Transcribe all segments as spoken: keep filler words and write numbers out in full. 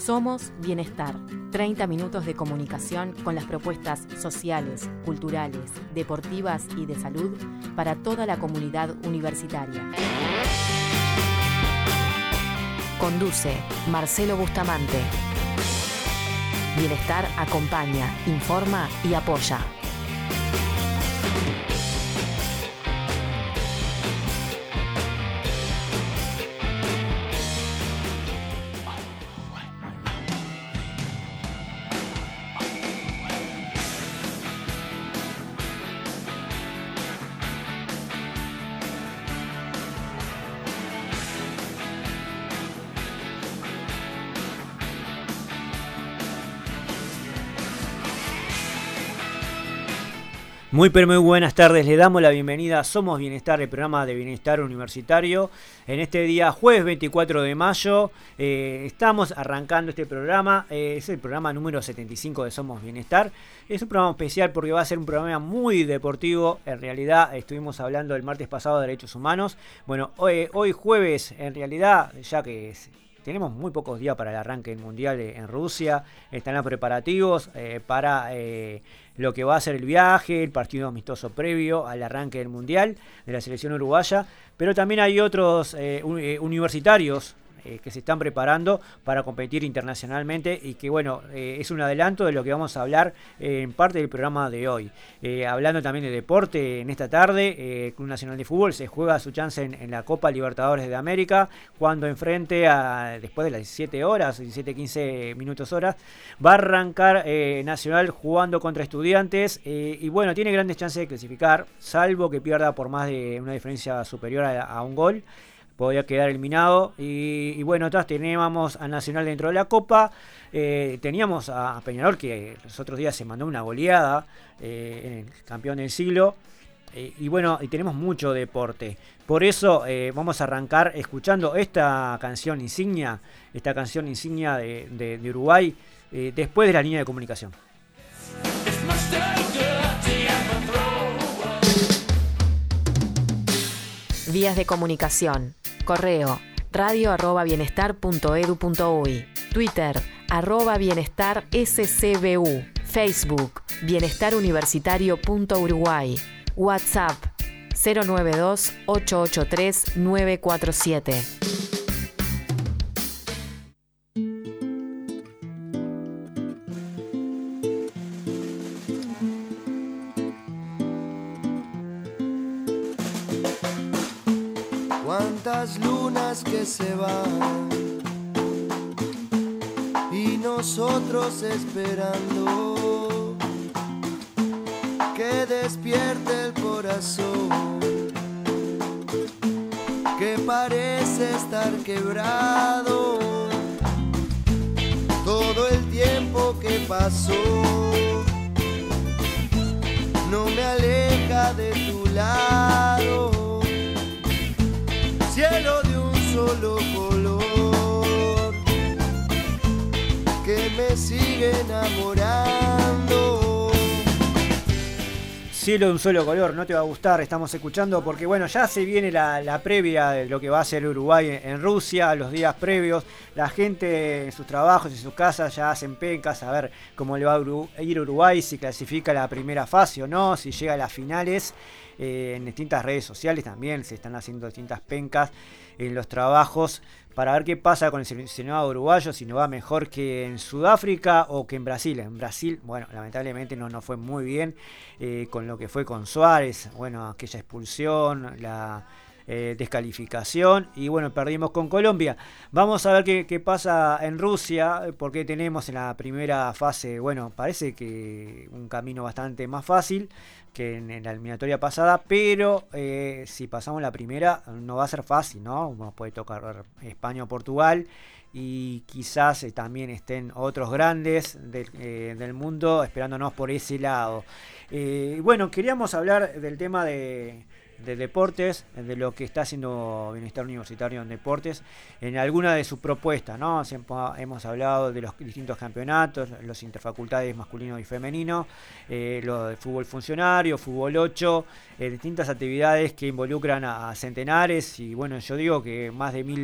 Somos Bienestar, treinta minutos de comunicación con las propuestas sociales, culturales, deportivas y de salud para toda la comunidad universitaria. Conduce Marcelo Bustamante. Bienestar acompaña, informa y apoya. Muy pero muy buenas tardes, le damos la bienvenida a Somos Bienestar, el programa de bienestar universitario. En este día, jueves veinticuatro de mayo, eh, estamos arrancando este programa, eh, es el programa número setenta y cinco de Somos Bienestar. Es un programa especial porque va a ser un programa muy deportivo, en realidad estuvimos hablando el martes pasado de derechos humanos. Bueno, hoy, hoy jueves, en realidad, ya que es... Tenemos muy pocos días para el arranque del Mundial en Rusia. Están los preparativos eh, para eh, lo que va a ser el viaje, el partido amistoso previo al arranque del Mundial de la selección uruguaya. Pero también hay otros eh, universitarios eh, que se están preparando para competir internacionalmente y que, bueno, eh, es un adelanto de lo que vamos a hablar eh, en parte del programa de hoy. Eh, hablando también de deporte, en esta tarde, eh, el Club Nacional de Fútbol se juega su chance en, en la Copa Libertadores de América, cuando enfrente a, después de las diecisiete horas, diecisiete quince minutos horas, va a arrancar eh, Nacional jugando contra Estudiantes, eh, y bueno, tiene grandes chances de clasificar, salvo que pierda por más de una diferencia superior a, a un gol. Podría quedar eliminado. Y, y bueno, atrás teníamos a Nacional dentro de la Copa. Eh, teníamos a Peñarol, que los otros días se mandó una goleada eh, en el campeón del siglo. Eh, y bueno, y tenemos mucho deporte. Por eso eh, vamos a arrancar escuchando esta canción insignia, esta canción insignia de, de, de Uruguay, eh, después de la línea de comunicación. Vías de comunicación. Correo radio arroba bienestar punto edu punto uy, Twitter arroba bienestar scbu, Facebook bienestar universitario punto uruguay, WhatsApp cero nueve dos ocho ocho tres nueve cuatro siete. Cuántas lunas que se van y nosotros esperando que despierte el corazón que parece estar quebrado. Todo el tiempo que pasó no me aleja de tu lado. Cielo de un solo color que me sigue enamorando. Cielo de un solo color, no te va a gustar, estamos escuchando porque bueno, ya se viene la, la previa de lo que va a ser Uruguay en, en Rusia, los días previos, la gente en sus trabajos, en sus casas ya hacen pencas a ver cómo le va a ir Uruguay, si clasifica la primera fase o no, si llega a las finales. Eh, en distintas redes sociales también se están haciendo distintas pencas en los trabajos para ver qué pasa con el seleccionado uruguayo, si no va mejor que en Sudáfrica o que en Brasil. En Brasil, bueno, lamentablemente no, no fue muy bien eh, con lo que fue con Suárez, bueno, aquella expulsión, la eh, descalificación y bueno, perdimos con Colombia. Vamos a ver qué, qué pasa en Rusia, porque tenemos en la primera fase, bueno, parece que un camino bastante más fácil que en la eliminatoria pasada, pero eh, si pasamos la primera no va a ser fácil, ¿no? Nos puede tocar España o Portugal y quizás eh, también estén otros grandes del, eh, del mundo esperándonos por ese lado. Eh, bueno, queríamos hablar del tema de, de deportes, de lo que está haciendo Bienestar Universitario en deportes, en alguna de sus propuestas, ¿no? Siempre hemos hablado de los distintos campeonatos, los interfacultades masculino y femenino, eh, lo de fútbol funcionario, fútbol ocho, eh, distintas actividades que involucran a, a centenares y bueno, yo digo que más de mil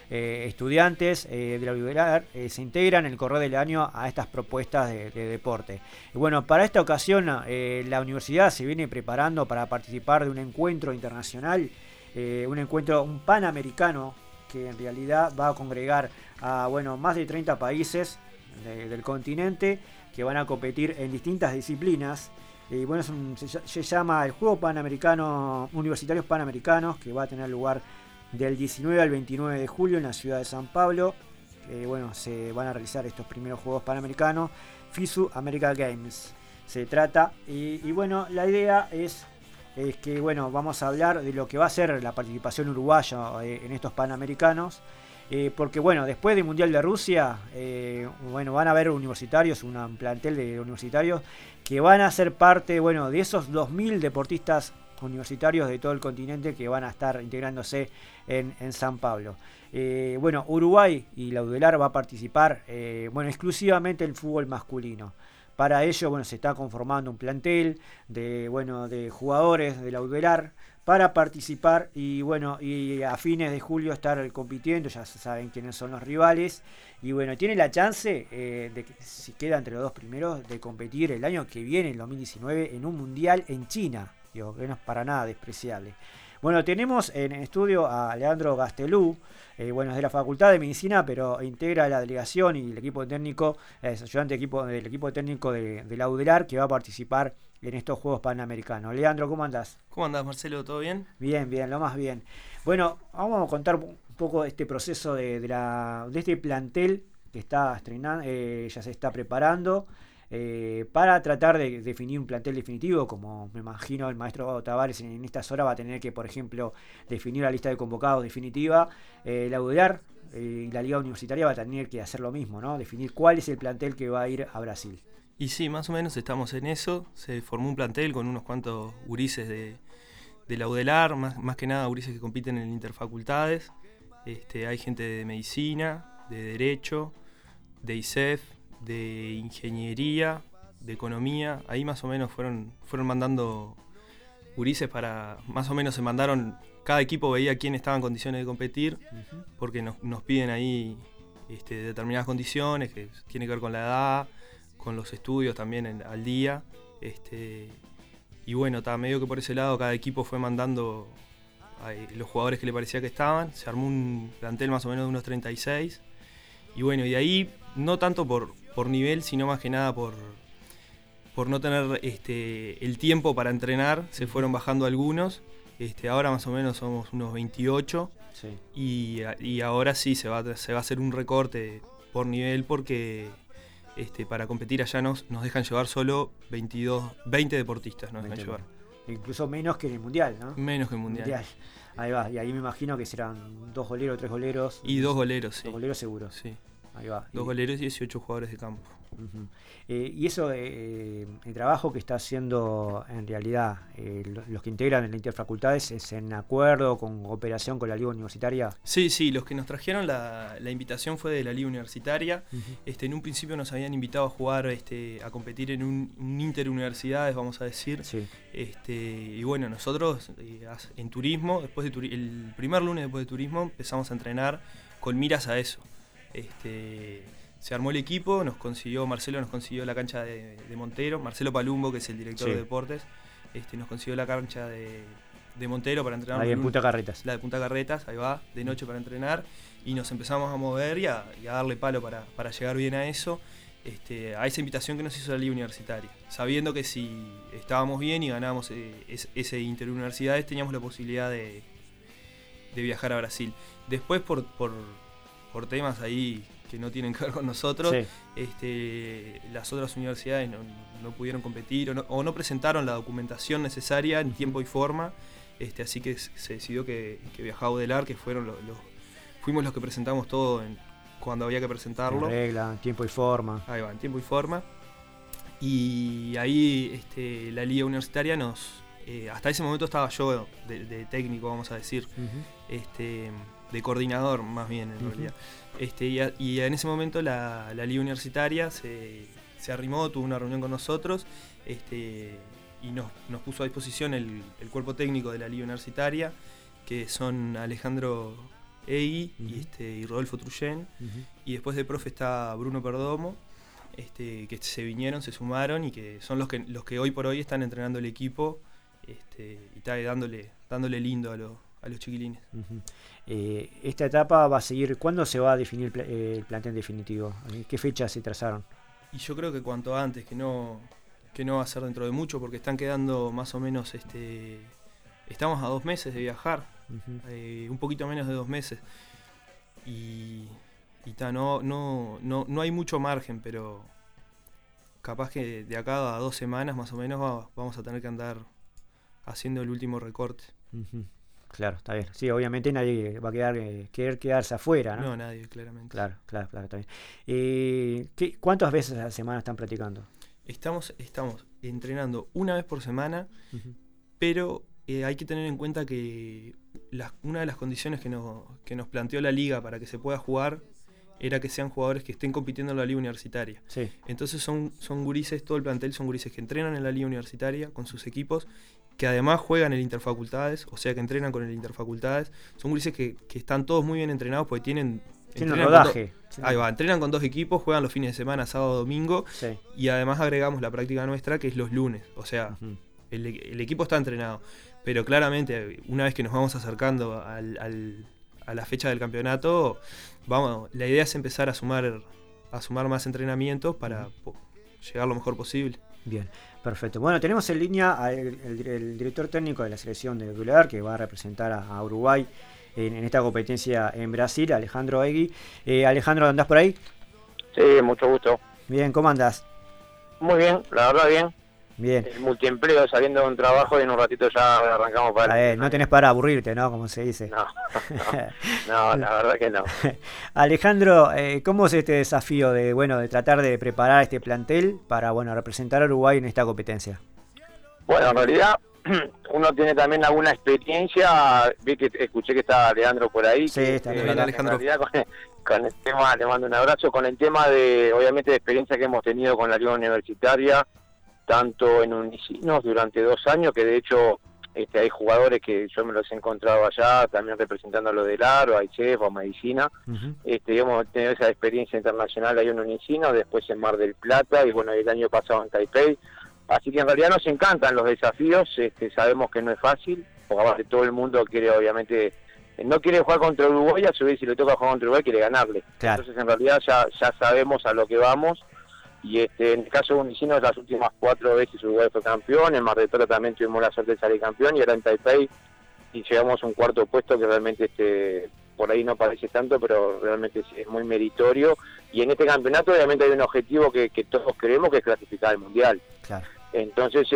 eh, estudiantes eh, de la Uddelar eh, se integran en el correr del año a estas propuestas de, de deporte. Y bueno, para esta ocasión eh, la universidad se viene preparando para participar de un encuentro internacional, eh, un encuentro, un panamericano, que en realidad va a congregar a bueno, más de treinta países de, del continente que van a competir en distintas disciplinas. Y bueno, es un, se, se llama el Juego Panamericano, Universitarios Panamericanos, que va a tener lugar del diecinueve al veintinueve de julio en la ciudad de San Pablo. Eh, bueno, se van a realizar estos primeros Juegos Panamericanos, FISU America Games se trata. Y, y bueno, la idea es, es que bueno, vamos a hablar de lo que va a ser la participación uruguaya eh, en estos Panamericanos. Eh, porque bueno, después del Mundial de Rusia, eh, bueno, van a haber universitarios, un plantel de universitarios que van a ser parte, bueno, de esos dos mil deportistas universitarios de todo el continente que van a estar integrándose en, en San Pablo. Eh, bueno, Uruguay y la Uddelar va a participar, eh, bueno, exclusivamente en fútbol masculino. Para ello, bueno, se está conformando un plantel de, bueno, de jugadores de la Uddelar para participar y bueno, y a fines de julio estar compitiendo, ya se saben quiénes son los rivales, y bueno, tiene la chance eh, de que si queda entre los dos primeros de competir el año que viene, el dos mil diecinueve, en un mundial en China, digo, que no es para nada despreciable. Bueno, tenemos en estudio a Leandro Gastelú, eh, bueno, es de la Facultad de Medicina, pero integra la delegación y el equipo técnico, es ayudante de equipo, del equipo técnico de, de la Uddelar, que va a participar en estos Juegos Panamericanos. Leandro, ¿cómo andás? ¿Cómo andás, Marcelo? ¿Todo bien? Bien, bien, lo más bien. Bueno, vamos a contar un poco este proceso de, de, la, de este plantel que está estrenando, eh, ya se está preparando. Eh, para tratar de definir un plantel definitivo, como me imagino el maestro Gabo Tavares en, en estas horas va a tener que, por ejemplo, definir la lista de convocados definitiva. Eh, la Uddelar eh, y la Liga Universitaria va a tener que hacer lo mismo, ¿no? Definir cuál es el plantel que va a ir a Brasil. Y sí, más o menos estamos en eso. Se formó un plantel con unos cuantos gurises de, de la Uddelar, más, más que nada gurises que compiten en interfacultades. Este, hay gente de medicina, de derecho, de I S E F, de ingeniería, de economía. Ahí más o menos fueron, fueron mandando gurises para, más o menos se mandaron, cada equipo veía quién estaba en condiciones de competir, uh-huh. porque nos, nos piden ahí este, determinadas condiciones que tiene que ver con la edad, con los estudios también en, al día. Este, y bueno, está medio que por ese lado cada equipo fue mandando a los jugadores que le parecía que estaban. Se armó un plantel más o menos de unos treinta y seis. Y bueno, y de ahí, no tanto por, por nivel, sino más que nada por, por no tener este, el tiempo para entrenar, se fueron bajando algunos. Este, ahora más o menos somos unos veintiocho. Sí. Y, y ahora sí se va, se va a hacer un recorte por nivel porque este, para competir allá nos, nos dejan llevar solo veintidós, veinte deportistas nos dejan llevar. Incluso menos que en el Mundial, ¿no? Menos que el Mundial. mundial. Ahí va, y ahí me imagino que serán dos goleros, tres goleros. Y dos goleros, sí. Dos goleros seguros. Sí. Ahí va. Dos y... goleros y dieciocho jugadores de campo. Uh-huh. eh, y eso, eh, el trabajo que está haciendo en realidad eh, los que integran en la interfacultades, ¿es en acuerdo, con cooperación con la Liga Universitaria? Sí, sí, los que nos trajeron la, la invitación fue de la Liga Universitaria. Uh-huh. este, en un principio nos habían invitado a jugar, este, a competir en un, un interuniversidades, vamos a decir. Sí. Este, y bueno, nosotros eh, en turismo, después de turi- el primer lunes después de turismo, empezamos a entrenar con miras a eso. Este, se armó el equipo, nos consiguió, Marcelo nos consiguió la cancha de, de Montero, Marcelo Palumbo, que es el director sí. de deportes, este, nos consiguió la cancha de, de Montero para entrenar. Ahí en Punta Carretas. La de Punta Carretas, ahí va, de noche para entrenar, y nos empezamos a mover y a, y a darle palo para, para llegar bien a eso, este, a esa invitación que nos hizo la Liga Universitaria, sabiendo que si estábamos bien y ganábamos eh, es, ese interuniversidades, teníamos la posibilidad de, de viajar a Brasil. Después por... por por temas ahí que no tienen que ver con nosotros, sí. este, las otras universidades no, no pudieron competir o no, o no presentaron la documentación necesaria en tiempo y forma, este, así que se decidió que, que viajaba a Uddelar, que fueron los, los, fuimos los que presentamos todo en, cuando había que presentarlo. En regla, en tiempo y forma. Ahí va, en tiempo y forma. Y ahí este, la Liga Universitaria nos... Eh, hasta ese momento estaba yo de, de técnico, vamos a decir. Uh-huh. este de coordinador más bien en uh-huh. realidad. Este, y, a, y en ese momento la, la Liga Universitaria se, se arrimó, tuvo una reunión con nosotros este, y nos, nos puso a disposición el, el cuerpo técnico de la Liga Universitaria, que son Alejandro Egui Uh-huh. y, este, y Rodolfo Truyen. Uh-huh. Y después de profe está Bruno Perdomo, este, que se vinieron, se sumaron y que son los que, los que hoy por hoy están entrenando el equipo este, y está dándole, dándole lindo a, lo, a los chiquilines. Uh-huh. Eh, esta etapa va a seguir, ¿cuándo se va a definir pla- eh, el plantel definitivo? ¿Qué fechas se trazaron? Y yo creo que cuanto antes, que no, que no va a ser dentro de mucho, porque están quedando más o menos, este, estamos a dos meses de viajar, Uh-huh. eh, un poquito menos de dos meses. Y, y ta, no, no, no, no hay mucho margen, pero capaz que de acá a dos semanas más o menos va, vamos a tener que andar haciendo el último recorte. Uh-huh. Claro, está bien. Sí, obviamente nadie va a quedar, eh, querer quedarse afuera, ¿no? No, nadie, claramente. Claro, claro, claro, está bien. Eh, ¿qué, ¿Cuántas veces a la semana están practicando? Estamos, estamos entrenando una vez por semana, Uh-huh. pero eh, hay que tener en cuenta que las, una de las condiciones que nos, que nos planteó la liga para que se pueda jugar era que sean jugadores que estén compitiendo en la liga universitaria. Sí. Entonces son, son gurises, todo el plantel son gurises que entrenan en la liga universitaria con sus equipos, que además juegan el Interfacultades, o sea que entrenan con el Interfacultades. Son gurises que, que están todos muy bien entrenados porque tienen... Tiene un entrenan con rodaje. do- Sí. Ahí va, entrenan con dos equipos, juegan los fines de semana, sábado, domingo, Sí. y además agregamos la práctica nuestra que es los lunes. O sea, Uh-huh. el, el equipo está entrenado, pero claramente una vez que nos vamos acercando al, al, a la fecha del campeonato, vamos, la idea es empezar a sumar, a sumar más entrenamientos para po- llegar lo mejor posible. Bien, perfecto. Bueno, tenemos en línea al el, el director técnico de la selección de Dular, que va a representar a, a Uruguay en, en esta competencia en Brasil, Alejandro Egui. Eh, Alejandro, ¿andás por ahí? Sí, mucho gusto. Bien, ¿cómo andás? Muy bien, la verdad bien. Bien. El multiempleo saliendo de un trabajo y en un ratito ya arrancamos para... A ver, no tenés para aburrirte, ¿no? Como se dice. No, no, no, la verdad que no. Alejandro, eh, ¿cómo es este desafío de, bueno, de tratar de preparar este plantel para, bueno, representar a Uruguay en esta competencia? Bueno, en realidad uno tiene también alguna experiencia. Vi que escuché que estaba Leandro por ahí. Sí, que, está que, bien. en Alejandro. realidad con, con el tema, le mando un abrazo, con el tema de, obviamente, de experiencia que hemos tenido con la liga universitaria, tanto en Unicinos durante dos años, que de hecho este, hay jugadores que yo me los he encontrado allá, también representando a lo del Aro, a I C E F o Medicina. Uh-huh. Este, hemos tenido esa experiencia internacional ahí en Unicinos, después en Mar del Plata y bueno, el año pasado en Taipei. Así que en realidad nos encantan los desafíos, este, sabemos que no es fácil, porque aparte todo el mundo quiere obviamente, no quiere jugar contra Uruguay, a su vez si le toca jugar contra Uruguay quiere ganarle. Claro. Entonces en realidad ya, ya sabemos a lo que vamos. Y este, en el caso de Unicinos, las últimas cuatro veces Uruguay fue campeón, en Mar del Plata también tuvimos la suerte de salir campeón, y ahora en Taipei y llegamos a un cuarto puesto que realmente este, por ahí no parece tanto, pero realmente es, es muy meritorio. Y en este campeonato obviamente hay un objetivo que, que todos queremos, que es clasificar al Mundial. Claro. Entonces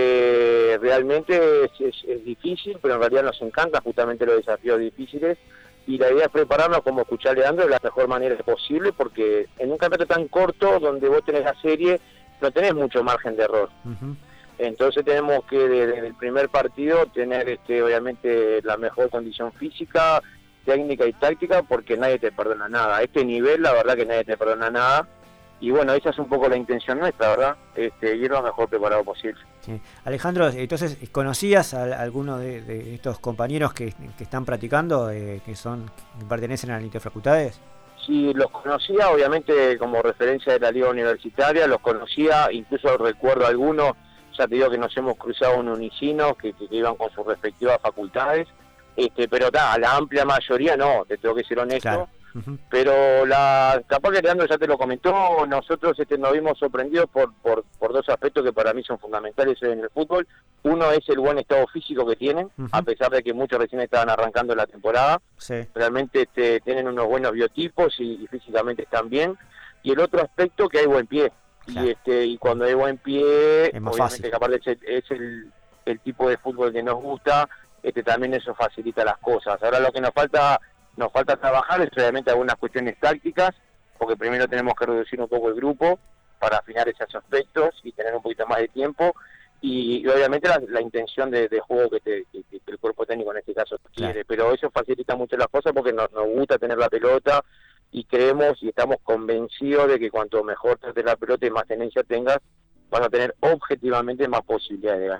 este, realmente es, es, es difícil, pero en realidad nos encantan justamente los desafíos difíciles. Y la idea es prepararnos, como escuchá a Leandro, de la mejor manera posible, porque en un campeonato tan corto, donde vos tenés la serie, no tenés mucho margen de error. Uh-huh. Entonces tenemos que, desde el primer partido, tener este, obviamente la mejor condición física, técnica y táctica, porque nadie te perdona nada. A este nivel, la verdad que nadie te perdona nada. Y bueno, esa es un poco la intención nuestra, ¿verdad? Este, ir lo mejor preparado posible. Sí. Alejandro, entonces, ¿conocías a alguno de, de estos compañeros que, que están practicando, eh, que son que pertenecen a las interfacultades? Sí, los conocía, obviamente, como referencia de la liga universitaria, los conocía, incluso recuerdo algunos, ya te digo que nos hemos cruzado en Unicinos, que, que, que iban con sus respectivas facultades, este, pero ta, la amplia mayoría no, te tengo que ser honesto. Claro. Uh-huh. Pero la capaz que Leandro ya te lo comentó, nosotros este, nos vimos sorprendidos por, por, por dos aspectos que para mí son fundamentales en el fútbol. Uno es el buen estado físico que tienen, uh-huh. a pesar de que muchos recién estaban arrancando la temporada. Sí. Realmente este, tienen unos buenos biotipos y, y físicamente están bien. Y el otro aspecto que hay buen pie. Claro. Y este y cuando hay buen pie, es más obviamente fácil. que aparte es, es el, el tipo de fútbol que nos gusta, este también eso facilita las cosas. Ahora lo que nos falta... Nos falta trabajar es obviamente algunas cuestiones tácticas, porque primero tenemos que reducir un poco el grupo para afinar esos aspectos y tener un poquito más de tiempo. Y, y obviamente la, la intención de, de juego que, te, que, que el cuerpo técnico en este caso quiere. Claro. Pero eso facilita mucho las cosas porque nos, nos gusta tener la pelota y creemos y estamos convencidos de que cuanto mejor trates la pelota y más tenencia tengas, vas a tener objetivamente más posibilidades de ganar.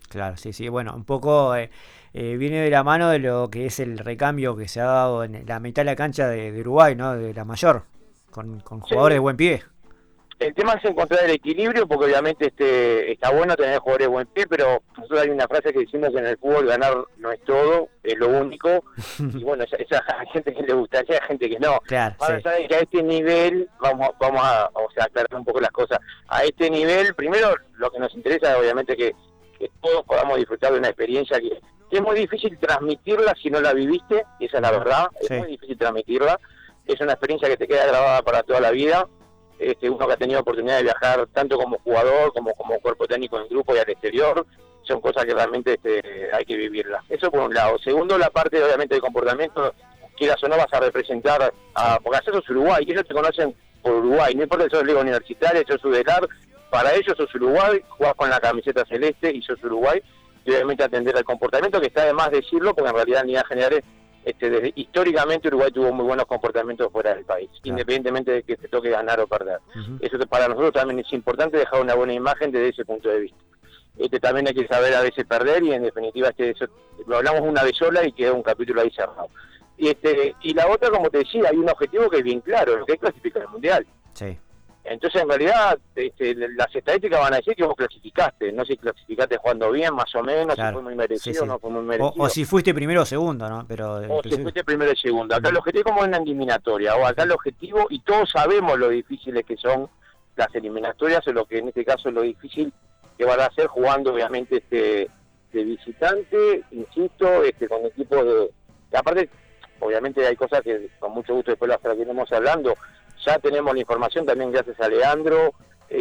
Claro, sí, sí, bueno, un poco eh, eh, viene de la mano de lo que es el recambio que se ha dado en la mitad de la cancha de, de Uruguay, ¿no? De la mayor, con, con jugadores sí. de buen pie. El tema es encontrar el equilibrio, porque obviamente este está bueno tener jugadores de buen pie, pero nosotros hay una frase que decimos que en el fútbol ganar no es todo, es lo único, y bueno, esa, esa hay gente que le gustaría, hay gente que no. Claro, Ahora, sí. sabes que a este nivel, vamos vamos a, o sea, aclarar un poco las cosas, a este nivel, primero, lo que nos interesa obviamente que, que todos podamos disfrutar de una experiencia que, que es muy difícil transmitirla si no la viviste, esa es la verdad, sí. es muy difícil transmitirla, es una experiencia que te queda grabada para toda la vida. Este, uno que ha tenido oportunidad de viajar tanto como jugador como como cuerpo técnico en grupo y al exterior, son cosas que realmente este, hay que vivirlas. Eso por un lado. Segundo, la parte obviamente del comportamiento, quieras o no vas a representar, a, porque hacer sos Uruguay, y ellos te conocen por Uruguay, no importa si sos liga universitaria, sos Udelar, para ellos sos Uruguay, jugás con la camiseta celeste y sos Uruguay, y obviamente atender al comportamiento, que está de más decirlo, porque en realidad en líneas generales Este, desde, históricamente Uruguay tuvo muy buenos comportamientos fuera del país, claro. independientemente de que te toque ganar o perder. Uh-huh. Eso para nosotros también es importante, dejar una buena imagen desde ese punto de vista. Este, también hay que saber a veces perder, y en definitiva este, eso, lo hablamos una vez sola y queda un capítulo ahí cerrado. Y, este, y la otra, como te decía, hay un objetivo que es bien claro, lo que es clasificar al Mundial. Sí. Entonces, en realidad, este, las estadísticas van a decir que vos clasificaste. No sé si clasificaste jugando bien, más o menos, claro. si fue muy merecido o sí, sí. no fue muy merecido. O, o si fuiste primero o segundo, ¿no? Pero o inclusive... si fuiste primero o segundo. Acá el objetivo es como en la eliminatoria, o acá el objetivo, y todos sabemos lo difíciles que son las eliminatorias, o lo que en este caso es lo difícil que van a ser jugando, obviamente, este de visitante, insisto, este con equipos de... Y aparte, obviamente hay cosas que con mucho gusto después las seguiremos hablando. Ya tenemos la información también gracias a Leandro,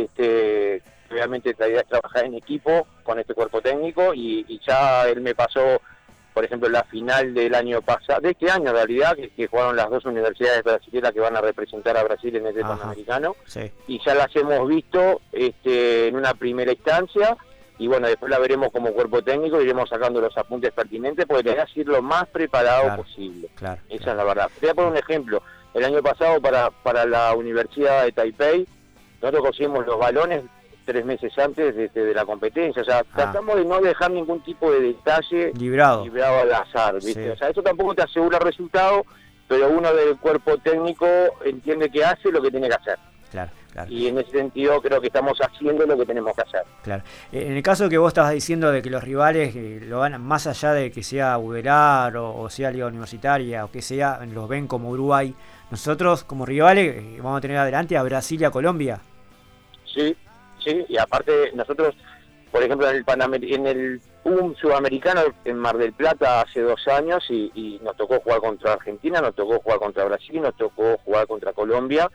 este, obviamente la idea es trabajar en equipo con este cuerpo técnico, y, y ya él me pasó, por ejemplo, la final del año pasado, de este año en realidad, que, que jugaron las dos universidades brasileñas que van a representar a Brasil en el Panamericano, sí. y ya las hemos visto este, en una primera instancia, y bueno, después la veremos como cuerpo técnico, iremos sacando los apuntes pertinentes, porque la idea es ir lo más preparado claro, posible, claro, esa claro. es la verdad. Te voy a poner un ejemplo. El año pasado para para la Universidad de Taipei, nosotros conseguimos los balones tres meses antes de, de, de la competencia. O sea, ah. tratamos de no dejar ningún tipo de detalle librado, librado al azar, ¿viste? Sí. O sea, eso tampoco te asegura el resultado, pero uno del cuerpo técnico entiende que hace lo que tiene que hacer. Claro, claro. Y en ese sentido creo que estamos haciendo lo que tenemos que hacer. Claro. En el caso que vos estabas diciendo de que los rivales eh, lo ganan, más allá de que sea Udelar o, o sea Liga Universitaria o que sea, los ven como Uruguay, nosotros como rivales eh, vamos a tener adelante a Brasil y a Colombia. Sí, sí, y aparte nosotros, por ejemplo, en el Panamer en el un sudamericano en Mar del Plata hace dos años y, y nos tocó jugar contra Argentina, nos tocó jugar contra Brasil, nos tocó jugar contra Colombia.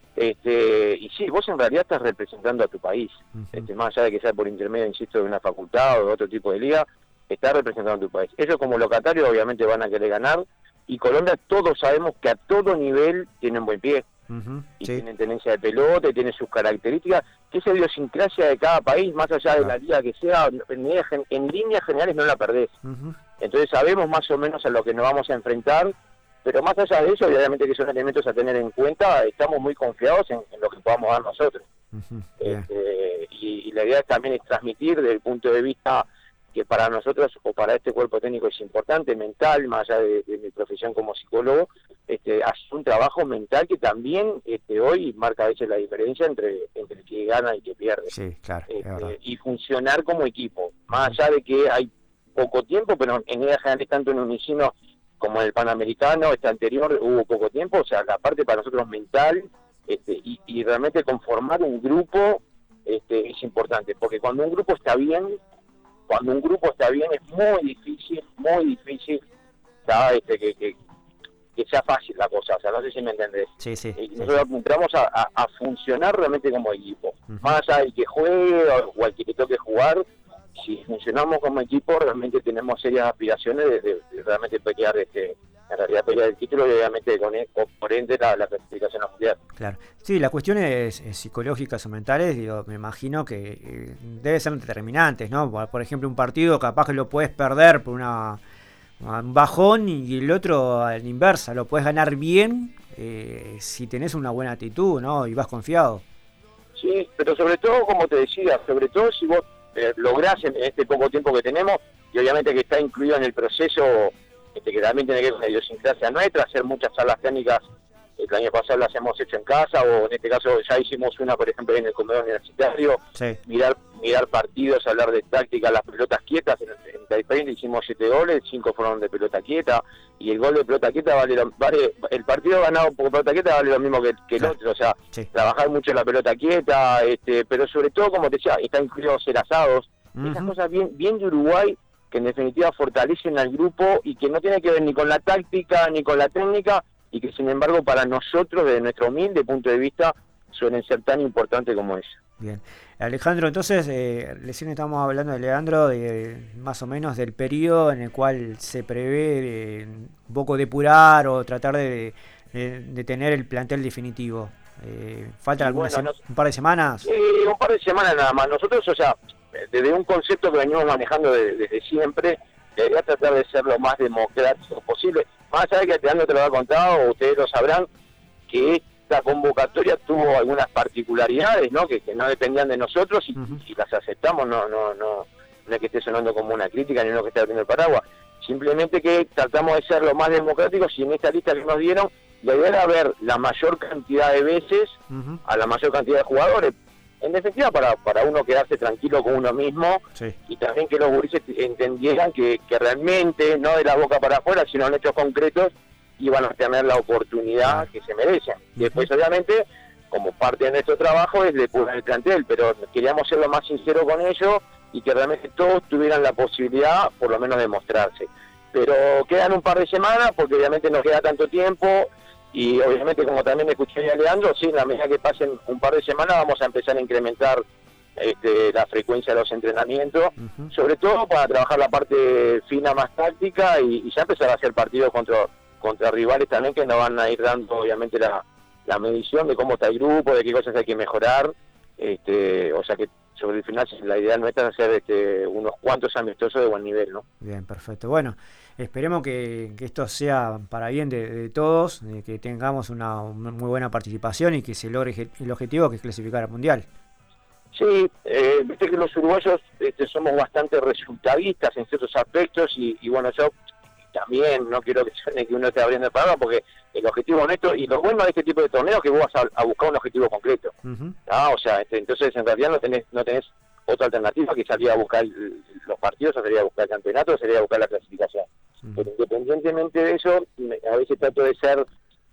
Este, y sí, vos en realidad estás representando a tu país, uh-huh. este, más allá de que sea por intermedio, insisto, de una facultad o de otro tipo de liga, estás representando a tu país. Ellos como locatarios obviamente van a querer ganar, y Colombia todos sabemos que a todo nivel tienen buen pie, uh-huh. y sí. tienen tenencia de pelota, y tienen sus características, que esa idiosincrasia de cada país, más allá de uh-huh. la liga que sea, en, en líneas generales no la perdés. Uh-huh. Entonces sabemos más o menos a lo que nos vamos a enfrentar. Pero más allá de eso, obviamente que son elementos a tener en cuenta, estamos muy confiados en, en lo que podamos dar nosotros. Uh-huh, este, y, y la idea también es transmitir desde el punto de vista que para nosotros o para este cuerpo técnico es importante, mental, más allá de, de mi profesión como psicólogo, este, hacer un trabajo mental que también este, hoy marca a veces la diferencia entre, entre el que gana y el que pierde. Sí, claro, este, y funcionar como equipo, más allá de que hay poco tiempo, pero en líneas generales tanto en Unicino como en el Panamericano, este anterior, hubo poco tiempo, o sea, la parte para nosotros mental, este, y, y realmente conformar un grupo este, es importante, porque cuando un grupo está bien, cuando un grupo está bien es muy difícil, muy difícil, ¿sabes? Este, que, que, que sea fácil la cosa, o sea, no sé si me entendés. Sí, sí. Y nosotros sí. apuntamos a, a, a funcionar realmente como equipo, uh-huh. más allá del que juegue o, o al que le toque jugar. Si funcionamos como equipo, realmente tenemos serias aspiraciones de, de, de realmente pelear, este, en realidad pelear el título, y obviamente con, con por ende la, la clasificación a mundial. Claro. Sí, las cuestiones eh, psicológicas o mentales, digo, me imagino que eh, deben ser determinantes, ¿no? Por, por ejemplo, un partido capaz que lo puedes perder por una un bajón, y el otro a la inversa, lo puedes ganar bien eh, si tenés una buena actitud, ¿no? Y vas confiado. Sí, pero sobre todo, como te decía, sobre todo si vos eh, lográs en este poco tiempo que tenemos, y obviamente que está incluido en el proceso, este, que también tiene que ver con la idiosincrasia nuestra, hacer muchas salas técnicas. El año pasado las hemos hecho en casa, o en este caso ya hicimos una, por ejemplo, en el comedor universitario, sí. mirar mirar partidos, hablar de táctica, las pelotas quietas. En, en Taipei hicimos siete goles, cinco fueron de pelota quieta, y el gol de pelota quieta vale, lo, vale el partido ganado por pelota quieta vale lo mismo que, que el otro, o sea, sí. trabajar mucho en la pelota quieta, este, pero sobre todo, como te decía, está incluido hacer asados, uh-huh. esas cosas bien, bien de Uruguay, que en definitiva fortalecen al grupo y que no tiene que ver ni con la táctica ni con la técnica, y que sin embargo para nosotros, desde nuestro humilde punto de vista, suelen ser tan importantes como eso. Bien. Alejandro, entonces, eh, recién estamos hablando de Leandro, de, más o menos del periodo en el cual se prevé de, un poco depurar o tratar de, de, de tener el plantel definitivo. Eh, ¿Faltan algunas bueno, nos, un par de semanas? Eh, un par de semanas nada más. Nosotros, o sea, desde un concepto que venimos manejando de, desde siempre, debería tratar de ser lo más democrático posible. Más allá de que Leandro te lo ha contado, ustedes lo sabrán, que esta convocatoria tuvo algunas particularidades, ¿no? Que, que no dependían de nosotros y, uh-huh. y las aceptamos, no no no no es que esté sonando como una crítica ni uno que esté abriendo el paraguas, simplemente que tratamos de ser lo más democráticos, y en esta lista que nos dieron, la idea era ver la mayor cantidad de veces uh-huh. a la mayor cantidad de jugadores, en definitiva para, para uno quedarse tranquilo con uno mismo, sí. y también que los gurises entendieran que, que realmente, no de la boca para afuera, sino en hechos concretos, iban a tener la oportunidad que se merecen. Uh-huh. Después, obviamente, como parte de nuestro trabajo es depurar el plantel, pero queríamos ser lo más sinceros con ellos y que realmente todos tuvieran la posibilidad, por lo menos, de mostrarse. Pero quedan un par de semanas, porque obviamente no queda tanto tiempo, y obviamente, como también escuché a Leandro, sí, en la medida que pasen un par de semanas vamos a empezar a incrementar este, la frecuencia de los entrenamientos, uh-huh. sobre todo para trabajar la parte fina más táctica, y, y ya empezar a hacer partidos contra contra rivales también que nos van a ir dando obviamente la, la medición de cómo está el grupo, de qué cosas hay que mejorar, este, o sea que sobre el final la idea nuestra es hacer este, unos cuantos amistosos de buen nivel, ¿no? Bien, perfecto. Bueno, esperemos que, que esto sea para bien de, de todos, de que tengamos una, una muy buena participación y que se logre el objetivo, que es clasificar al Mundial. Sí, eh, viste que los uruguayos este, somos bastante resultadistas en ciertos aspectos, y, y bueno, yo también no quiero que suene que uno esté abriendo el programa, porque el objetivo honesto y lo bueno de este tipo de torneos es que vos vas a, a buscar un objetivo concreto. Uh-huh. ¿Ah? O sea, este, entonces en realidad no tenés no tenés otra alternativa que salir a buscar los partidos, o salir a buscar el campeonato, o salir a buscar la clasificación. Uh-huh. Pero independientemente de eso, a veces trato de ser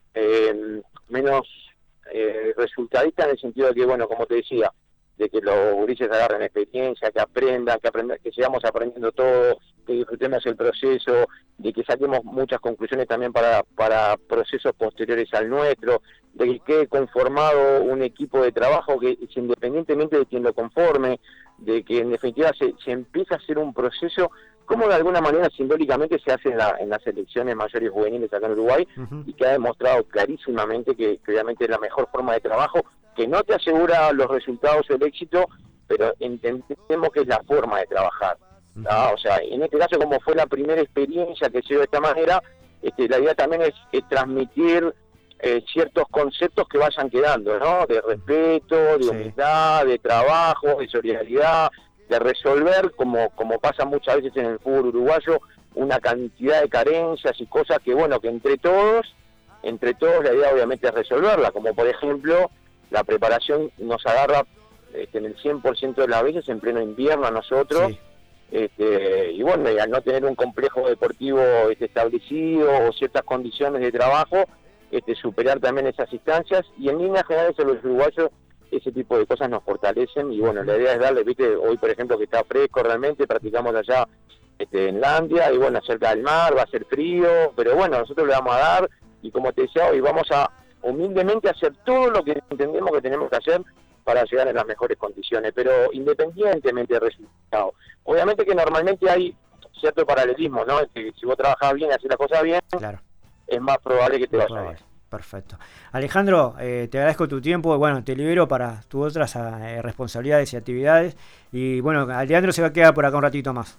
eh, menos eh, resultadista, en el sentido de que, bueno, como te decía, de que los gurises agarren experiencia, que aprendan, que aprendan, que sigamos aprendiendo todo, que disfrutemos el proceso, de que saquemos muchas conclusiones también para, para procesos posteriores al nuestro, de que quede conformado un equipo de trabajo que, independientemente de quien lo conforme, de que en definitiva se, se empieza a hacer un proceso como de alguna manera simbólicamente se hace en, la, en las selecciones mayores y juveniles acá en Uruguay, uh-huh. y que ha demostrado clarísimamente que, que obviamente es la mejor forma de trabajo, que no te asegura los resultados o el éxito, pero entendemos que es la forma de trabajar. ¿no? O sea, en este caso, como fue la primera experiencia que se dio de esta manera, este, la idea también es, es transmitir eh, ciertos conceptos que vayan quedando, ¿no? De respeto, de humildad, sí. de trabajo, de solidaridad, de resolver, como, como pasa muchas veces en el fútbol uruguayo, una cantidad de carencias y cosas que, bueno, que entre todos, entre todos la idea obviamente es resolverla, como por ejemplo, la preparación nos agarra este, en el cien por ciento de las veces en pleno invierno a nosotros, sí. este, y bueno, y al no tener un complejo deportivo este, establecido o ciertas condiciones de trabajo, este, superar también esas instancias, y en líneas generales a los uruguayos ese tipo de cosas nos fortalecen, y bueno, la idea es darle, viste, hoy por ejemplo que está fresco realmente, practicamos allá este, en Landia, y bueno, cerca del mar, va a ser frío, pero bueno, nosotros le vamos a dar, y como te decía hoy, vamos a humildemente hacer todo lo que entendemos que tenemos que hacer para llegar en las mejores condiciones, pero independientemente del resultado. Obviamente que normalmente hay cierto paralelismo, ¿no? Si, si vos trabajás bien y haces las cosas bien, claro. es más probable que te vaya bien. Perfecto. Alejandro, eh, te agradezco tu tiempo, bueno, te libero para tus otras eh, responsabilidades y actividades, y bueno, Leandro se va a quedar por acá un ratito más.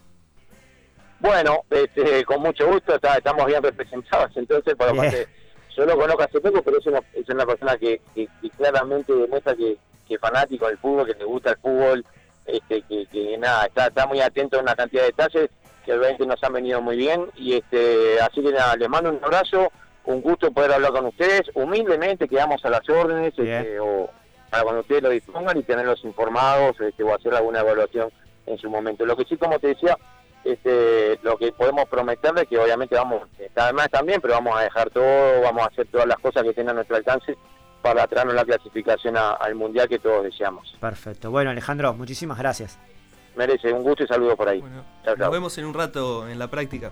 Bueno, este, con mucho gusto, está, estamos bien representados, entonces, por lo yeah. yo lo conozco hace poco, pero es una, es una persona que, que, que claramente demuestra que, que es fanático del fútbol, que le gusta el fútbol, este, que, que nada, está, está muy atento a una cantidad de detalles que obviamente nos han venido muy bien, y este, así que nada, les mando un abrazo, un gusto poder hablar con ustedes, humildemente quedamos a las órdenes, este, o para cuando ustedes lo dispongan y tenerlos informados, este, o hacer alguna evaluación en su momento. Lo que sí, como te decía, este, lo que podemos prometerles que obviamente vamos, además también, pero vamos a dejar todo, vamos a hacer todas las cosas que tengan a nuestro alcance para traernos la clasificación a, al Mundial que todos deseamos. Perfecto. Bueno, Alejandro, muchísimas gracias. Merece un gusto y saludo por ahí. Bueno, chau, nos chau. vemos en un rato en la práctica.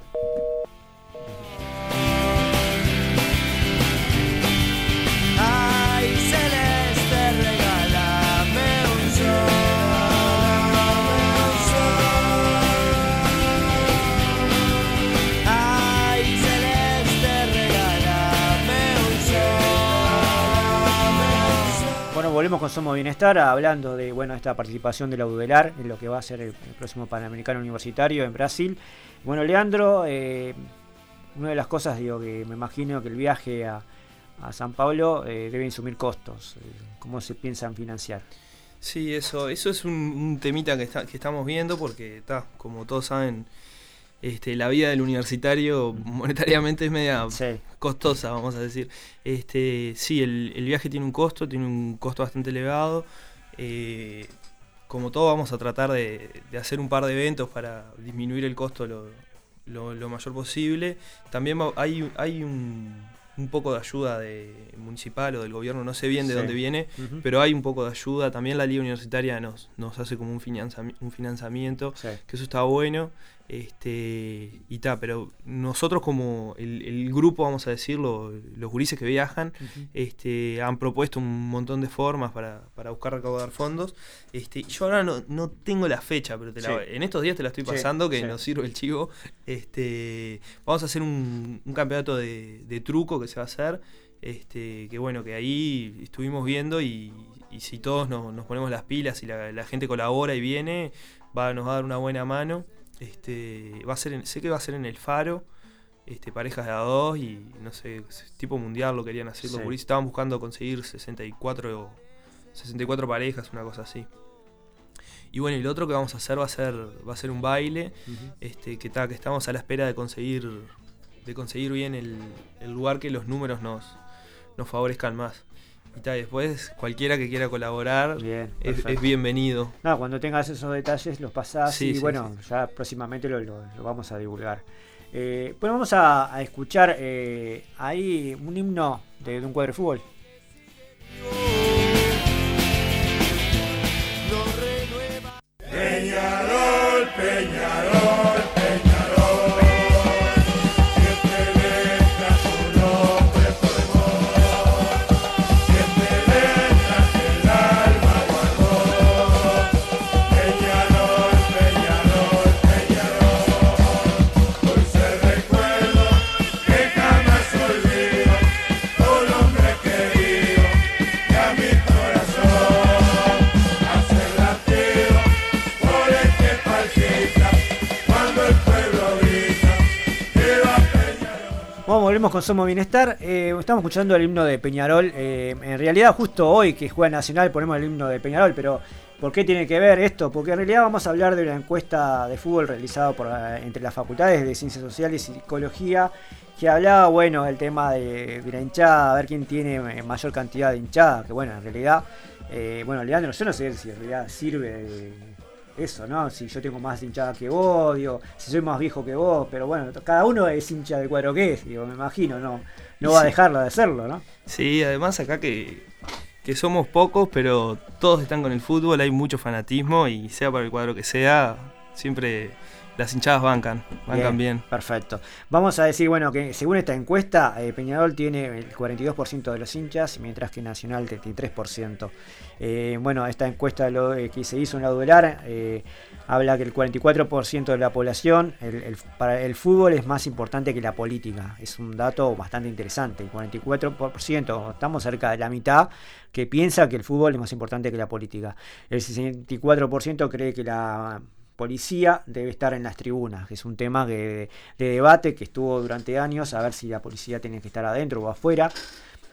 Ay, celeste, regálame un sol. Ay, celeste, regálame un sol. Bueno, volvemos con Somos Bienestar, hablando de bueno esta participación de la UDELAR en lo que va a ser el, el próximo Panamericano Universitario en Brasil. Bueno, Leandro, eh, una de las cosas, digo, que me imagino que el viaje a, a San Pablo eh, debe insumir costos. ¿Cómo se piensan financiar? Sí, eso, eso es un, un temita que, está, que estamos viendo porque, está, como todos saben, este, la vida del universitario monetariamente es media Sí. costosa, vamos a decir. Este, sí, el, el viaje tiene un costo, tiene un costo bastante elevado. Eh, como todo, vamos a tratar de, de hacer un par de eventos para disminuir el costo lo, lo, lo mayor posible. También va- hay, hay un, un poco de ayuda de municipal o del gobierno, no sé bien de Sí. dónde viene, Ujú. pero hay un poco de ayuda. También la Liga Universitaria nos, nos hace como un, finanzami- un financiamiento, Sí. que eso está bueno. Este, y ta, pero nosotros como el, el grupo, vamos a decirlo, los gurises que viajan, Ujú. este, han propuesto un montón de formas para, para buscar recaudar fondos. Este, yo ahora no, no tengo la fecha, pero te la, Sí. en estos días te la estoy Sí, pasando, que sí. nos sirve el chivo. Este, vamos a hacer un, un campeonato de, de truco que se va a hacer. Este, que bueno, que ahí estuvimos viendo y, y si todos nos, nos ponemos las pilas y la, la gente colabora y viene, va, nos va a dar una buena mano. Este, va a ser en- sé que va a ser en el Faro, este, parejas de a dos y no sé, tipo mundial lo querían hacer los Sí. gurises. Estaban buscando conseguir sesenta y cuatro, sesenta y cuatro parejas, una cosa así. Y bueno, y lo otro que vamos a hacer va a ser, va a ser un baile, Ujú. este, que, ta, que estamos a la espera de conseguir, de conseguir bien el, el lugar que los números nos, nos favorezcan más. Y ta, después cualquiera que quiera colaborar Bien, es, perfecto. es bienvenido. No, cuando tengas esos detalles los pasás Sí, y sí, bueno, sí. ya próximamente lo, lo- lo vamos a divulgar. Eh, bueno, vamos a, a escuchar eh, ahí un himno de, de un cuadro de fútbol. No renueva. Peñarol, Peñarol, Peñarol, siempre deja su nombre por vos, siempre deja que el alma guardó. Peñarol, Peñarol, Peñarol, dulce recuerdo que jamás olvido, un hombre querido que a mi corazón hace latido. Por el que palpita, cuando el pueblo grita, ¡viva Peñarol! Bueno, volvemos con Somos Bienestar. Eh, estamos escuchando el himno de Peñarol. Eh, en realidad, justo hoy que juega Nacional, ponemos el himno de Peñarol, pero ¿por qué tiene que ver esto? Porque en realidad vamos a hablar de una encuesta de fútbol realizada por, eh, entre las facultades de Ciencias Sociales y Psicología, que hablaba, bueno, del tema de, de la hinchada, a ver quién tiene eh, mayor cantidad de hinchada, que bueno, en realidad, eh, bueno, Leandro, yo no sé si en realidad sirve eh, eso, ¿no? Si yo tengo más hinchada que vos, digo, si soy más viejo que vos, pero bueno, cada uno es hincha del cuadro que es, digo, me imagino, no, no va a Sí. dejarla de serlo, ¿no? Sí, además acá que, que somos pocos, pero todos están con el fútbol, hay mucho fanatismo y sea para el cuadro que sea, siempre las hinchadas bancan, bancan bien. Perfecto. Vamos a decir, bueno, que según esta encuesta, eh, Peñarol tiene el cuarenta y dos por ciento de los hinchas, mientras que Nacional treinta y tres por ciento. Eh, bueno, esta encuesta lo, eh, que se hizo en la UDELAR eh, habla que el cuarenta y cuatro por ciento de la población, el, el- para el fútbol es más importante que la política. Es un dato bastante interesante. El cuarenta y cuatro por ciento, estamos cerca de la mitad, que piensa que el fútbol es más importante que la política. El sesenta y cuatro por ciento cree que la policía debe estar en las tribunas, que es un tema que, de debate que estuvo durante años, a ver si la policía tiene que estar adentro o afuera.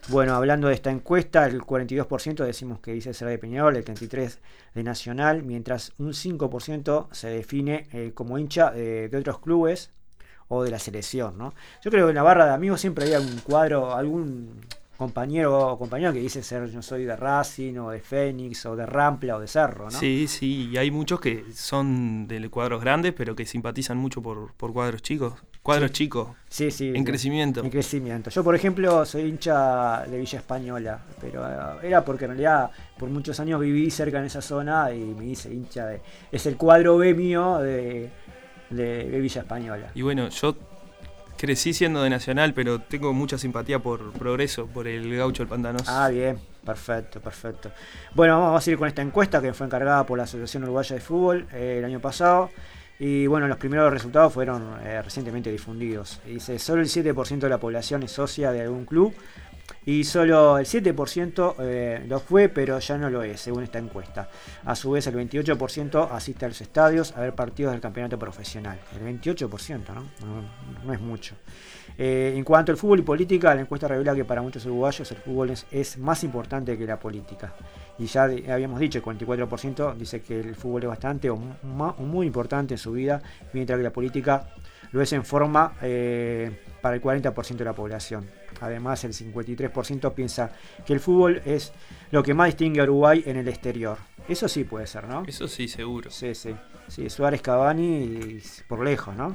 Bueno, hablando de esta encuesta, el cuarenta y dos por ciento decimos que dice ser de Peñarol, el treinta y tres por ciento de Nacional, mientras un cinco por ciento se define eh, como hincha de, de otros clubes o de la selección, ¿no? Yo creo que en la barra de amigos siempre hay algún cuadro, algún compañero o compañera que dice ser yo soy de Racing o de Fénix o de Rampla o de Cerro, ¿no? Sí, sí, y hay muchos que son de cuadros grandes, pero que simpatizan mucho por, por cuadros chicos. Cuadros Sí. chicos, Sí, sí. en crecimiento. En crecimiento. Yo, por ejemplo, soy hincha de Villa Española, pero eh, era porque en realidad por muchos años viví cerca en esa zona y me hice hincha de... Es el cuadro B mío de, de, de Villa Española. Y bueno, yo crecí siendo de Nacional, pero tengo mucha simpatía por Progreso, por el Gaucho del Pantanoso. Ah, bien. Perfecto, perfecto. Bueno, vamos a ir con esta encuesta que fue encargada por la Asociación Uruguaya de Fútbol eh, el año pasado. Y bueno, los primeros resultados fueron eh, recientemente difundidos. Dice, solo el siete por ciento de la población es socia de algún club y solo el siete por ciento eh, lo fue, pero ya no lo es, según esta encuesta. A su vez, el veintiocho por ciento asiste a los estadios a ver partidos del campeonato profesional. El veintiocho por ciento, ¿no? No, no es mucho. Eh, en cuanto al fútbol y política, la encuesta revela que para muchos uruguayos el fútbol es, es más importante que la política. Y ya de, habíamos dicho, el cuarenta y cuatro por ciento dice que el fútbol es bastante o, ma, o muy importante en su vida, mientras que la política lo es en forma eh, para el cuarenta por ciento de la población. Además, el cincuenta y tres por ciento piensa que el fútbol es lo que más distingue a Uruguay en el exterior. Eso sí puede ser, ¿no? Eso sí, seguro. Sí, sí. Sí, Suárez, Cavani, por lejos, ¿no?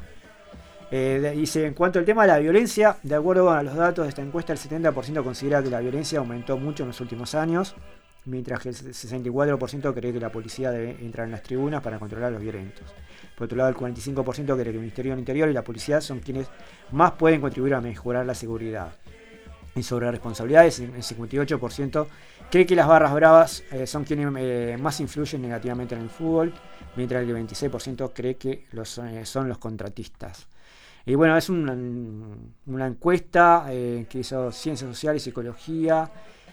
Eh, dice, en cuanto al tema de la violencia, de acuerdo a los datos de esta encuesta, el setenta por ciento considera que la violencia aumentó mucho en los últimos años, mientras que el sesenta y cuatro por ciento cree que la policía debe entrar en las tribunas para controlar a los violentos. Por otro lado, el cuarenta y cinco por ciento cree que el Ministerio del Interior y la policía son quienes más pueden contribuir a mejorar la seguridad. Y sobre responsabilidades, el cincuenta y ocho por ciento cree que las barras bravas eh, son quienes eh, más influyen negativamente en el fútbol, mientras que el veintiséis por ciento cree que los, eh, son los contratistas. Y bueno, es una, una encuesta eh, que hizo Ciencias Sociales y Psicología.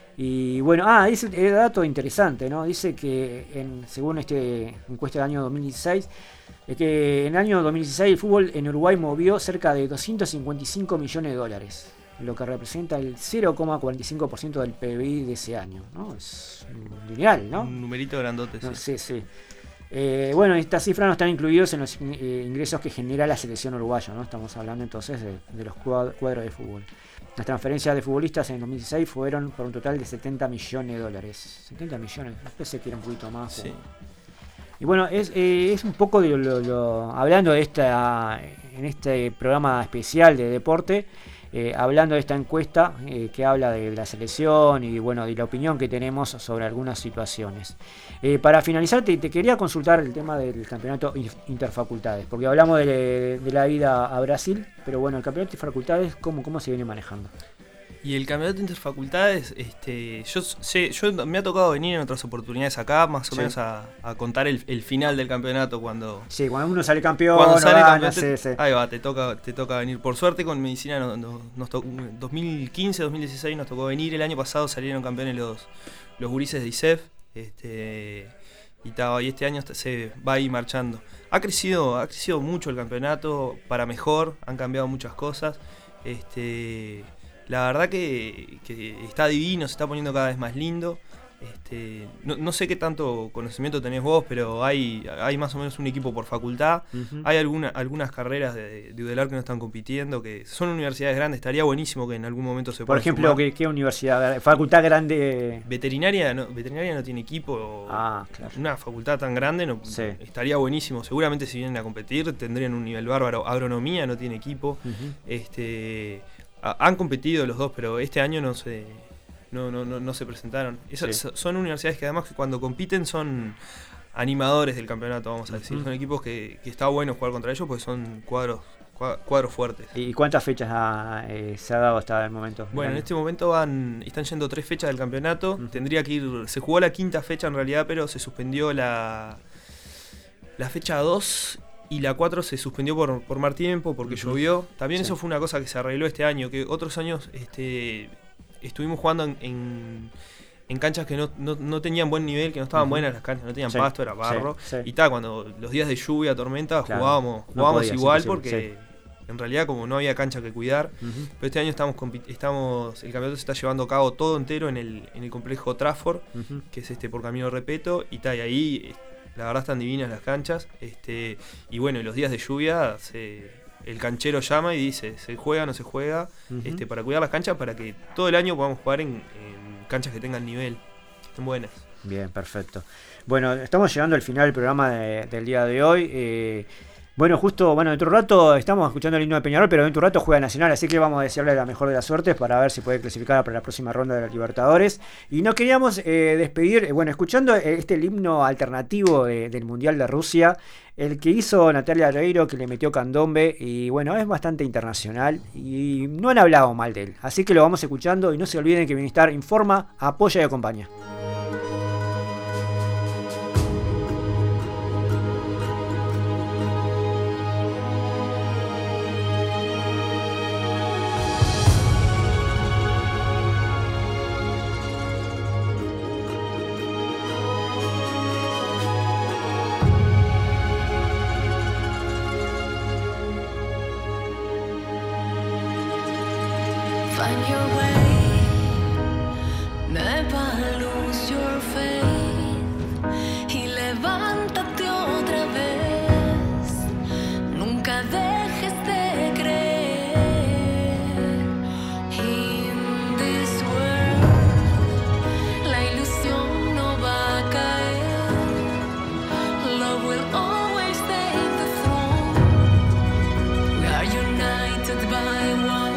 Y bueno, ah, dice el dato interesante, ¿no? Dice que en, según este encuesta del año dos mil dieciséis, es que en el año dos mil dieciséis el fútbol en Uruguay movió cerca de doscientos cincuenta y cinco millones de dólares, lo que representa el cero coma cuarenta y cinco por ciento del P B I de ese año, ¿no? Es un dineral, ¿no? Un numerito grandote, No, sí. sí, sí. Eh, bueno, estas cifras no están incluidos en los eh, ingresos que genera la selección uruguaya, ¿no? Estamos hablando entonces de, de los cuadros de fútbol. Las transferencias de futbolistas en dos mil dieciséis fueron por un total de setenta millones de dólares. setenta millones, pensé que era un poquito más. Sí. Y bueno, es, eh, es un poco de lo, lo, hablando de esta, en este programa especial de deporte, eh, hablando de esta encuesta eh, que habla de, de la selección y bueno, de la opinión que tenemos sobre algunas situaciones. Eh, para finalizar, te, te quería consultar el tema del campeonato interfacultades, porque hablamos de, de la ida a Brasil, pero bueno, el campeonato interfacultades, ¿cómo, cómo se viene manejando? Y el campeonato interfacultades, este, yo sé, yo me ha tocado venir en otras oportunidades acá, más o Sí. menos a, a contar el, el final del campeonato cuando, Sí, cuando uno sale campeón, cuando no sale gana, campeón, sí, te- sí. ahí va, te toca, te toca venir. Por suerte con medicina no- no- nos tocó, dos mil quince, dos mil dieciséis nos tocó venir. El año pasado salieron campeones los, los gurises de I S E F, este, y, ta, y este año se va a ir marchando. Ha crecido, ha crecido mucho el campeonato para mejor, han cambiado muchas cosas. Este, la verdad que, que está divino, se está poniendo cada vez más lindo. Este, no, no sé qué tanto conocimiento tenés vos, pero hay, hay más o menos un equipo por facultad. Ujú. Hay alguna, algunas carreras de, de Udelar que no están compitiendo, que son universidades grandes. Estaría buenísimo que en algún momento se Por puedan ejemplo, sumar. ¿qué, qué universidad? Facultad grande. Veterinaria no, veterinaria no tiene equipo. Ah, claro. Una facultad tan grande no, Sí. estaría buenísimo. Seguramente si vienen a competir tendrían un nivel bárbaro. Agronomía no tiene equipo. Ujú. Este, a- han competido los dos, pero este año no se, no, no, no, no se presentaron. Esas Sí. son universidades que además que cuando compiten son animadores del campeonato, vamos a decir. Ujú. Son equipos que, que está bueno jugar contra ellos porque son cuadros, cua- cuadros fuertes. ¿Y cuántas fechas ha, eh, se ha dado hasta el momento? Bueno, en este momento van, están yendo tres fechas del campeonato. Ujú. Tendría que ir. Se jugó la quinta fecha en realidad, pero se suspendió la, la fecha dos y la cuatro se suspendió por, por mal tiempo porque Ujú. llovió. También Sí. eso fue una cosa que se arregló este año, que otros años este, estuvimos jugando en, en, en canchas que no, no, no tenían buen nivel, que no estaban Ujú. buenas las canchas, no tenían Sí, pasto, era barro. sí, sí. Y tal, cuando los días de lluvia, tormenta, Claro, jugábamos, no jugábamos podía, igual sí, porque en realidad como no había cancha que cuidar, uh-huh. pero este año estamos, estamos el campeonato se está llevando a cabo todo entero en el, en el complejo Trafford, uh-huh. que es este por Camino Repeto, y, ta, y ahí la verdad están divinas las canchas, este, y bueno, en los días de lluvia se, el canchero llama y dice, ¿se juega o no se juega? Uh-huh. Este, para cuidar las canchas, para que todo el año podamos jugar en, en canchas que tengan nivel, que estén buenas. Bien, perfecto. Bueno, estamos llegando al final del programa de, del día de hoy. Eh, bueno, justo, bueno, dentro de un rato estamos escuchando el himno de Peñarol, pero dentro de un rato juega Nacional, así que vamos a desearle la mejor de las suertes para ver si puede clasificar para la próxima ronda de la Libertadores. Y no queríamos eh, despedir, eh, bueno, escuchando este el himno alternativo de, del Mundial de Rusia, el que hizo Natalia Oreiro, que le metió candombe, y bueno, es bastante internacional y no han hablado mal de él. Así que lo vamos escuchando y no se olviden que Bienestar informa, apoya y acompaña. Find your way, never lose your faith, y levántate otra vez, nunca dejes de creer. In this world, la ilusión no va a caer, love will always take the throne, we are united by one.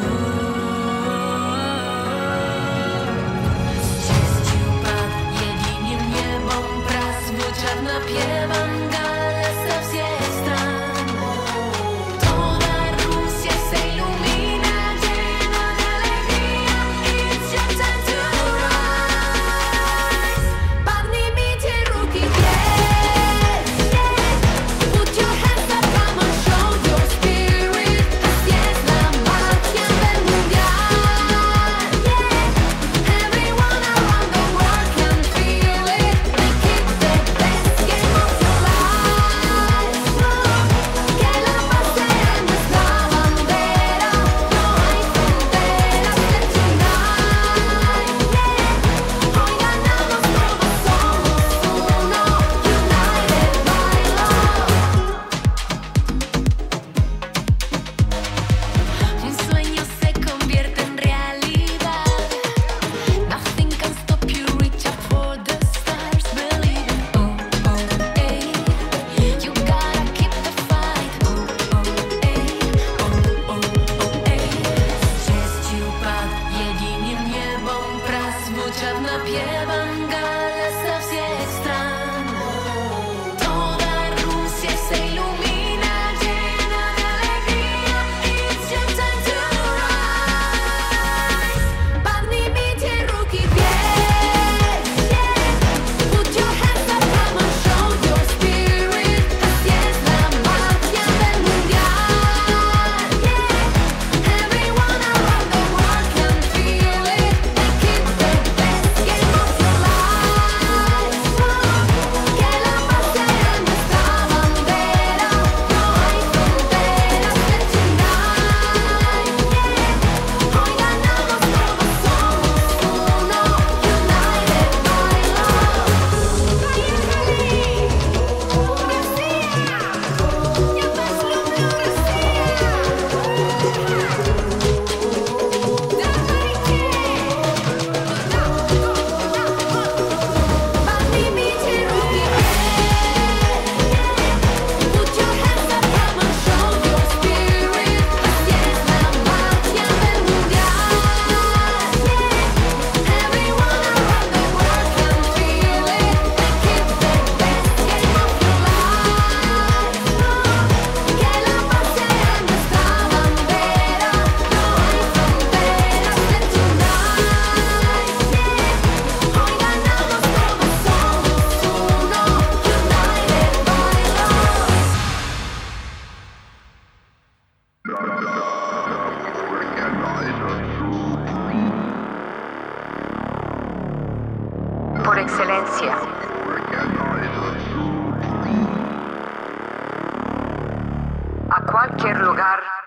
Napiewan gale ze всех стран. Toda Rusia se ilumina, llena de alegría. It's your time to rise. Поднимите руки вверх. Put your hands up, come on, show your spirit. Así es la magia del mundial. Everyone around the world can feel it. Make it the best. Por excelencia. A cualquier lugar